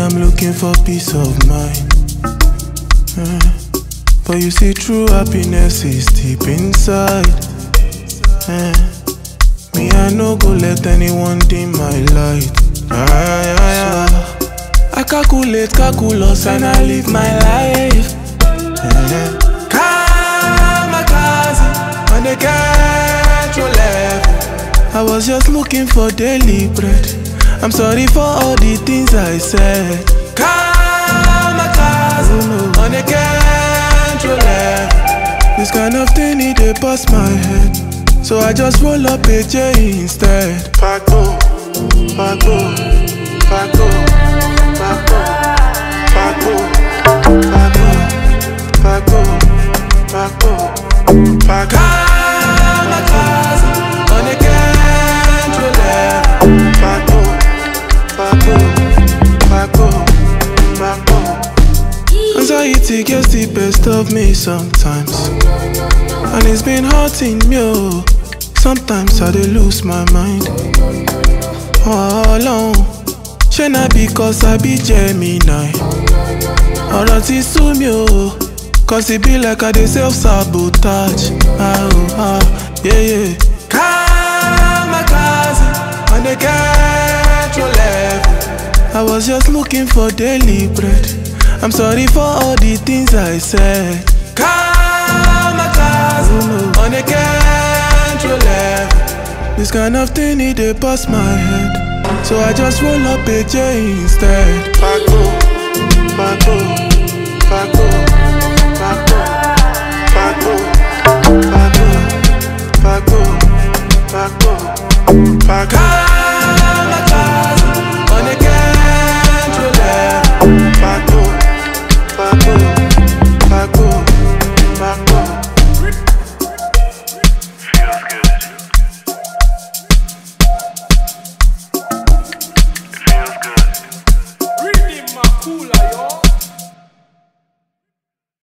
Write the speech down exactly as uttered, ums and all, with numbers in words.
I'm looking for peace of mind. Uh, but you see, true happiness is deep inside. Uh, me, I no go let anyone dim my light. Ah, yeah, yeah. So, I calculate, calculus, and I live my life. Uh, Kamikaze on the control level. I was just looking for daily bread. I'm sorry for all the things I said. Kamikaze on the control level. This kind of thing need to bust my head, so I just roll up a J instead. Paco, Paco, Paco, Paco, Paco, Paco, Paco, Paco, Paco. Kamikaze on the control level. Paco, Paco, Paco, Paco. Anxiety gets the best of me sometimes, and it's been hurting me, oh. Sometimes I dey lose my mind. All alone, shey na because I be Gemini. Ọ̀rọ̀ ti sú mi o, cause it be like I dey self-sabotage. Ah, oh, ah, yeah, yeah. Kamikaze on the control level. I was just looking for daily bread. I'm sorry for all the things I said. Kamikaze on the control level. This kind of thing need to bust my head, so I just roll up a J instead. Paco, Paco, Paco, Paco, Paco, Paco, Paco, Paco, Paco.